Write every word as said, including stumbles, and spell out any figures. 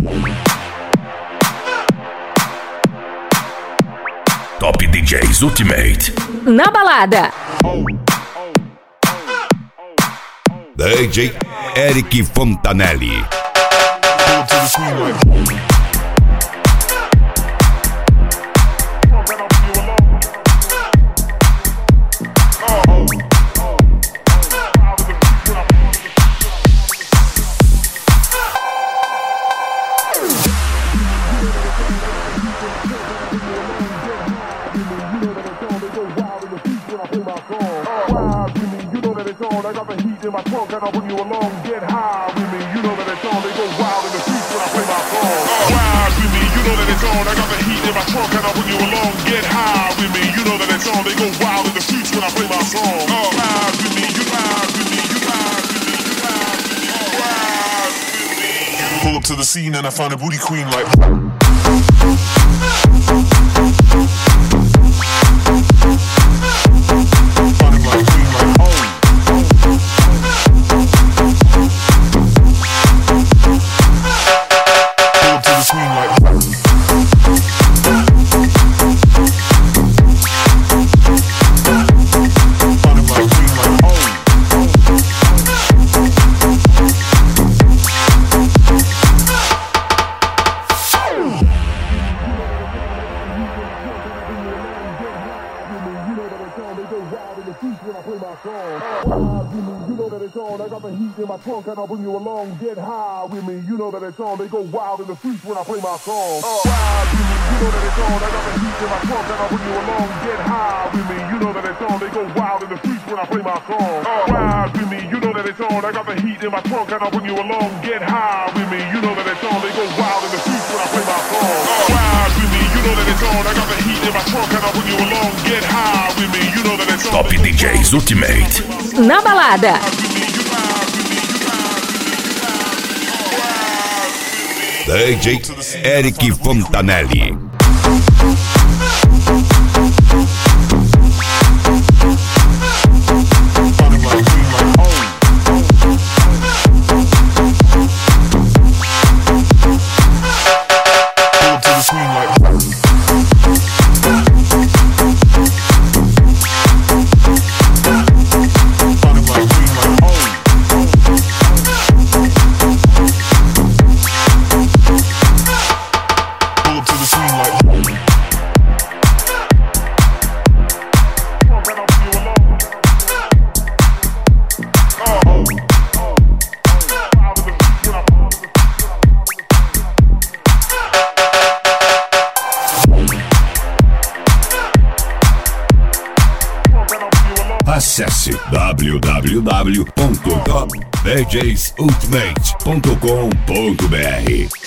Top D Js Ultimate. Na balada. D J Eric Fontanelli. My trunk and I'll bring you along, get high with me. You know that it's on, they go wild in the streets when I play my song. Ride with me, you know that it's on. I got the heat in my trunk and I'll bring you along, get high with me. You know that it's on, they go wild in the streets when I play my song. Ride with me, you ride with me, you ride with me, you ride with me, ride with me. Pull up to the scene and I find a booty queen like. My trunk and I'll bring you along, get high with me. You know that it's on, they go wild in the streets when I play my song. Ride with me, you know that it's on. I got the heat in my trunk and I'll bring you along, get high with me. You know that it's on, they go wild in the streets when I play my song. Ride with me, you know that it's on. I got the heat in my trunk and I'll bring you along, get high with me. You know that it's on, they go wild in the streets when I play my song. Ride with me, you know that it's on. I got the heat in my trunk and I'll bring you along, get high with me. You know that it's on. Top D Js Ultimate. Na balada. D J Eric Fontanelli. Acesse w w w ponto top d js ultimate ponto com ponto b r.